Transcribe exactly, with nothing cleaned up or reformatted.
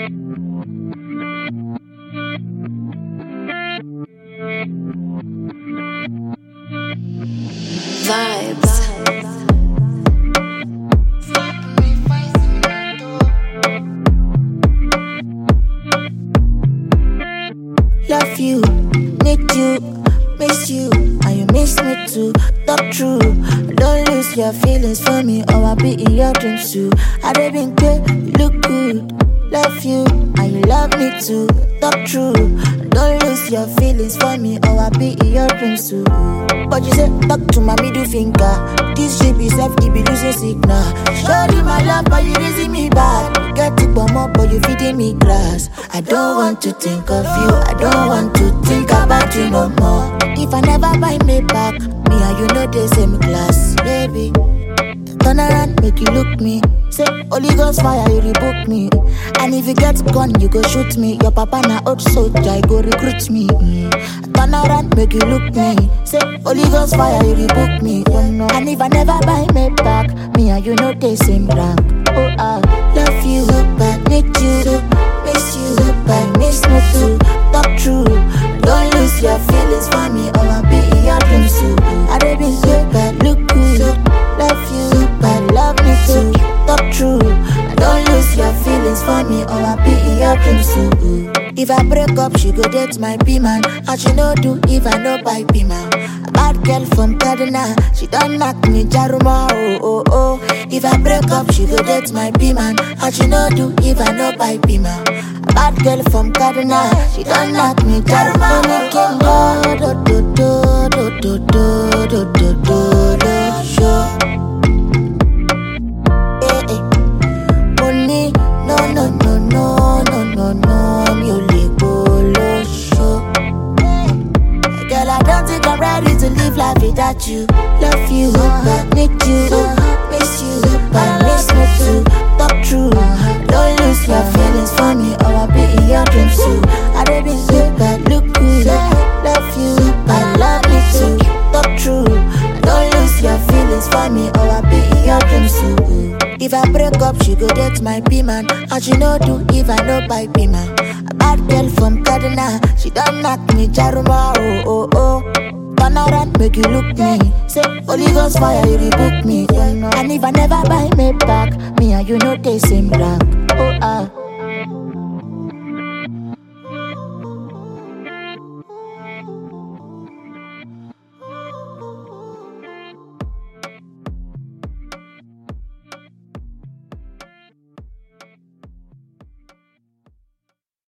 Vibes. Love you, need you, miss you, and you miss me too. Talk true, don't lose your feelings for me, or I'll be in your dreams too. I done been good, you look good. Love you, and you love me too. Talk true, don't lose your feelings for me, or I'll be in your dreams too. But you say, talk to my middle finger. This shit be self, it be losing signal. Shorty my love, but you raising me back. You get it but more, but you feeding me grass. I don't want to think of you, I don't want to think about you no more. If I never buy me back, me and you know the same class, baby. Turn around, make you look me. Say, Holy Ghost fire, you rebook me. And if you get gun, you go shoot me. Your papa na old soldier, you go recruit me. Mm. Turn around, make you look me. Say, Holy Ghost fire, you rebook me. And if I never buy me back, me and you know the same rank. Oh, I love you, but need you, miss you, but miss me too. Talk true, don't lose your feelings for me, or I'll be in your dreams too. I done been good, but look good. Love you, but love me too. Talk true, don't lose your feelings for me, or I'll be in your dreams too. If I break up, she go date my B-man. And she no do if I no buy B-man. A bad girl from Kaduna, she done knock me Jaruma, oh, oh, oh. If I break up, she go date my B-man. And she no do if I no buy B-man. A bad girl from Kaduna, she done knock me Jaruma, oh, oh, oh. Do, do, do, do, do, do, do, do, do, do, show. Eh, eh. Money, no, no, no, no, no, no, no, mi ò lè gbolo show. Girl, I don't think I'm ready to live life without you. Love you, but need you, miss you, but miss me too. Talk true, don't lose your feelings for me, or I'll be in your dreams too. I done been good, but look good. Love you, but love me too. Talk true, don't lose your feelings for me, or I'll be in your dreams too. If I break up, she go date my B-man. And she no do if I no buy B-man. A bad girl from Kaduna, she done knock me Jaruma, oh, oh, oh. Turn around, make you look me. Say, Holy Ghost fire, you rebook me. And if I never buy me back, me and you know the same rank. Oh, I